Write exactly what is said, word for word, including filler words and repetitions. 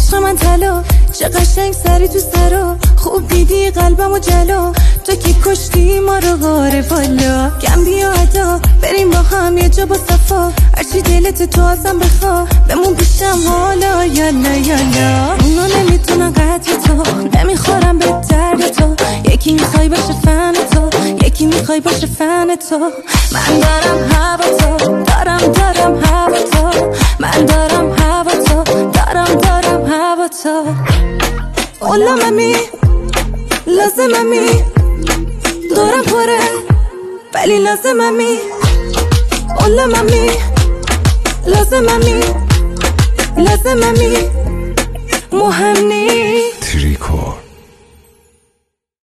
عشق من طلا، چه قشنگ سری تو سرا، خوب دیدی قلبمو جلو، تو که کشتی ما رو غاره بالا. کم بیا ادا بریم با هم یه جا با صفا، هرچی دلت تو ازم بخوا، بمون پیشم حالا. یالا یالا اونو نمیتونن قدر تو، نمیخورم به درد تو، یکی میخوای باشه فن تو، یکی میخوای باشه فن تو. من دارم هوا تو، دارم دارم هوا تو، من دارم هوا تو، دارم دارم هوا تو. اولا ممی لازممی، دورم پره ولی لازممی. اولا ممی لازممی، لازممی، مهم نیست. تریکو